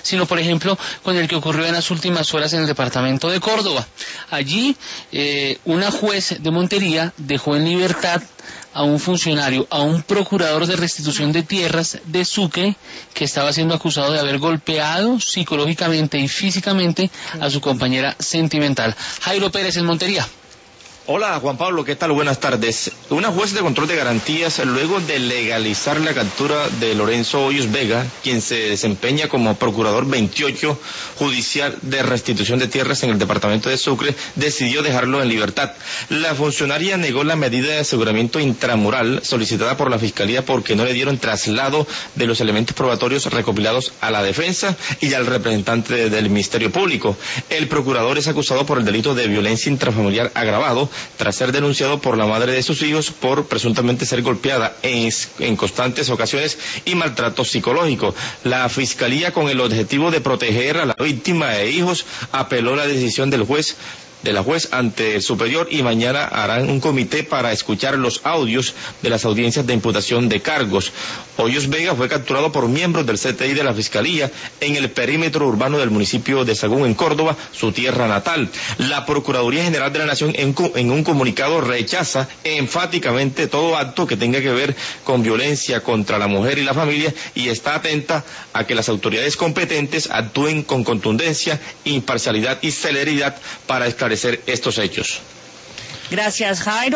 sino por ejemplo con el que ocurrió en las últimas horas en el departamento de Córdoba. Allí una juez de Montería dejó en libertad a un funcionario, a un procurador de restitución de tierras de Sucre, que estaba siendo acusado de haber golpeado psicológicamente y físicamente a su compañera sentimental. Jairo Pérez en Montería. Hola Juan Pablo, ¿qué tal? Buenas tardes. Una juez de control de garantías, luego de legalizar la captura de Lorenzo Hoyos Vega, quien se desempeña como procurador 28 judicial de restitución de tierras en el departamento de Sucre, decidió dejarlo en libertad. La funcionaria negó la medida de aseguramiento intramural solicitada por la Fiscalía porque no le dieron traslado de los elementos probatorios recopilados a la defensa y al representante del Ministerio Público. El procurador es acusado por el delito de violencia intrafamiliar agravado, tras ser denunciado por la madre de sus hijos por presuntamente ser golpeada en constantes ocasiones y maltrato psicológico. La Fiscalía, con el objetivo de proteger a la víctima e hijos, apeló la decisión de la juez ante el superior y mañana harán un comité para escuchar los audios de las audiencias de imputación de cargos. Hoyos Vega fue capturado por miembros del CTI de la Fiscalía en el perímetro urbano del municipio de Sagún, en Córdoba, su tierra natal. La Procuraduría General de la Nación en un comunicado rechaza enfáticamente todo acto que tenga que ver con violencia contra la mujer y la familia y está atenta a que las autoridades competentes actúen con contundencia, imparcialidad y celeridad para esclarecer estos hechos. Gracias, Jairo.